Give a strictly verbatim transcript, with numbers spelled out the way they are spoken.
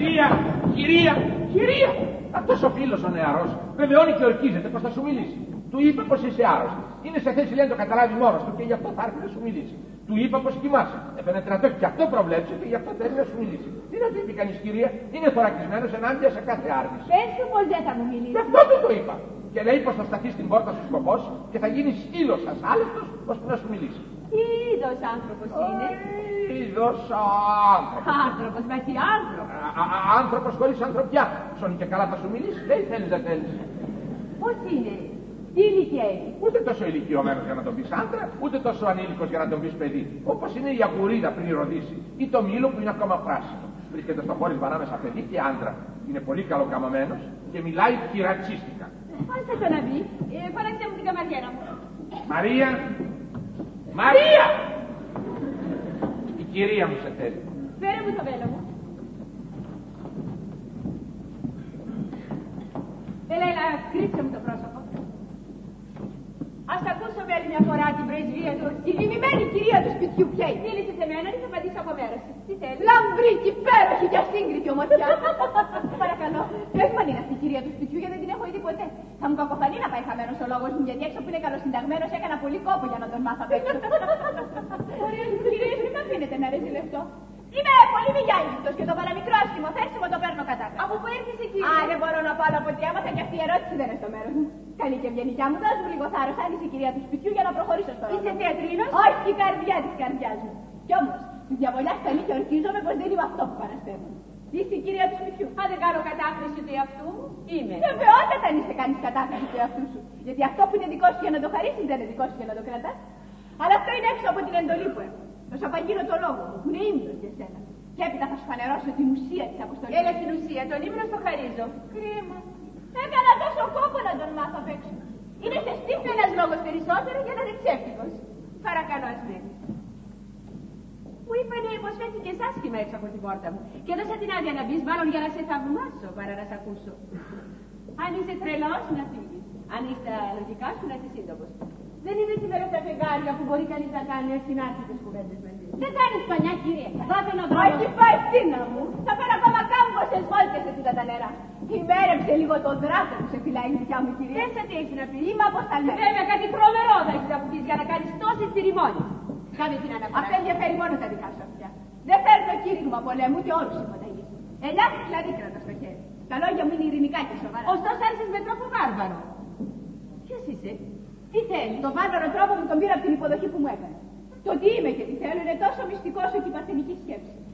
Κυρία, κυρία, κυρία. Αυτός ο φίλος ο νεαρός βεβαιώνει και ορκίζεται πως θα σου μιλήσει. Του είπε πως είσαι άρρωστη. Είναι σε θέση λέει να το καταλάβει μόνος του και γι' αυτό θα έρθει να σου μιλήσει. Του είπα πως κοιμάσαι. Εφαίνεται να το έχει και αυτό προβλέψει και γι' αυτό θέλει να σου μιλήσει. Τι να του είπε κανείς κυρία, είναι θωρακισμένος ενάντια σε κάθε άρνηση. Πες του πως δεν θα μου μιλήσει. Γι' αυτό του το είπα. Και λέει πως θα σταθεί στην πόρτα σου σκοπός και θα γίνει σκύλος ασάλευτος ώστε να σου μιλήσει. Τι είδος άνθρωπος είναι. Είδος άνθρωπος. Άνθρωπος, μα τι άνθρωπος. Άνθρωπος χωρίς ανθρωπιά. Ψώνει και καλά θα σου μιλήσει. Δεν θέλεις, δεν θέλεις. Πώς είναι. Τι ηλικία έχει. Ούτε τόσο ηλικιωμένος για να τον πεις άντρα, ούτε τόσο ανήλικος για να τον πεις παιδί. Όπως είναι η αγουρίδα πριν ροδίσει ή το μήλο που είναι ακόμα πράσινο. Βρίσκεται στο χώρισμα ανάμεσα παιδί και άντρα. Είναι πολύ καλοκαμωμένος και μιλάει κυρατσίστικα. Άσε το να μπει. Ε, Φώναξε μου την καμαριέρα μου. Μαρία! Μαρία! Η κυρία μου σε θέλει. Φέρε μου το βέλο μου. Έλα, έλα, κρύψε μου το πρόσωπο. Ας ακούσω με άλλη μια φορά την πρεσβεία του. Τη λυμημένη κυρία του σπιτιού ποια είναι. Μίλησε σε μένα και θα απαντήσω από μέρος. Τι θέλει. Λαμπρική, υπέροχη και ασύγκριτη ομορφιά. Παρακαλώ. Πες μου αν είναι αυτή η κυρία του σπιτιού γιατί δεν την έχω δει ποτέ. Θα μου κακοφανεί να πάει χαμένος ο λόγος μου γιατί έξω που είναι καλοσυνταγμένος έκανα πολύ κόπο για να τον μάθω απ' έξω. Ωραία, κυρία, μην με αφήνετε να ρεζιλευτώ. Είμαι πολύ μηγιάλιστος και το παραμικρό άσχημο θέσιμο το παίρνω κατά. Από πού ήρθες εκεί. Α, δεν μπορώ να πάω από τι άμαθα και αυτή η ερώτηση δεν είναι στο μέρος μου. Καλή και ευγενικιά μου, δώσ' μου λίγο θάρρος, αν είσαι η κυρία του σπιτιού για να προχωρήσω στο ρόλο. Είσαι θεατρίνος. Όχι, η καρδιά της καρδιάς μου. Κι όμως, τη διαβολιά καλή και ορκίζομαι πως δεν είμαι αυτό που παρασταίνω. Είσαι η κυρία του σπιτιού. Αν δεν κάνω κατάχρηση του εαυτού μου, είμαι. Βεβαιότατα αν είσαι κανείς κατάχρηση του εαυτού σου. Γιατί αυτό που είναι δικό σου για να το χαρίσεις δεν είναι δικό σου για να το κρατάς. Αλλά αυτό είναι έξω από την εντολή που έχω. Θα σου απαγγείλω το λόγο μου, που είναι ύμνος για σένα. Και έπειτα θα σου φανερώσω την ουσία της αποστολής. Έλα στην ουσία, τον ύμνο στο χαρίζω. Κρίμα. Έκανα τόσο κόπο να τον μάθω απ' έξω. Είναι σε στήφη ένας λόγος περισσότερο για να είναι ψεύτικος. Παρακαλώ, ασμένη. Μου είπανε πως φέθηκες άσχημα έξω από την πόρτα μου. Και έδωσα την άδεια να μπεις, μάλλον για να σε θαυμάσω παρά να σε ακούσω. Αν είσαι τρελός, να φύγεις. Αν είσαι τα λογικά σου, να είσαι σύντομος. Δεν είναι σήμερα τα φεγγάρια που μπορεί κανείς να κάνει ασυνάρτητες κουβέντες μαζί. Δεν κάνεις πανιά, κύριε. Δώσε να δω. Όχι, πάει στήνα μου. Θα φέρω ακόμα κάμποσες βόλτες σε τούτα τα νερά. Ημέρεψε λίγο το δράκο που σε φυλάει η δικιά μου κυρία. Πες τι έχει να πει. Είμαι αποσταλμένη. Βέβαια, κάτι τρομερό θα έχεις να πεις για να κάνεις τόσες τσιριμόνιες. Κάνε την αναφορά. Αυτό ενδιαφέρει μόνο τα δικά σου αυτιά. Δεν φέρνω κήρυγμα πολέμου ούτε όρους υποταγής. Ελιά δηλαδή κρατά στο χέρι. Τα λόγια μου είναι ειρηνικά και σοβαρά. Ωστόσο άρχισες με τρόπο βάρβαρο. Ποιος είσαι. Τι θέλει. Το βάρβαρο τρόπο μου τον πήρα από την υποδοχή που μου έκανε. Το τι είμαι και τι θέλω είναι τόσο μυστικό όσο και η παρθενική σκέψη.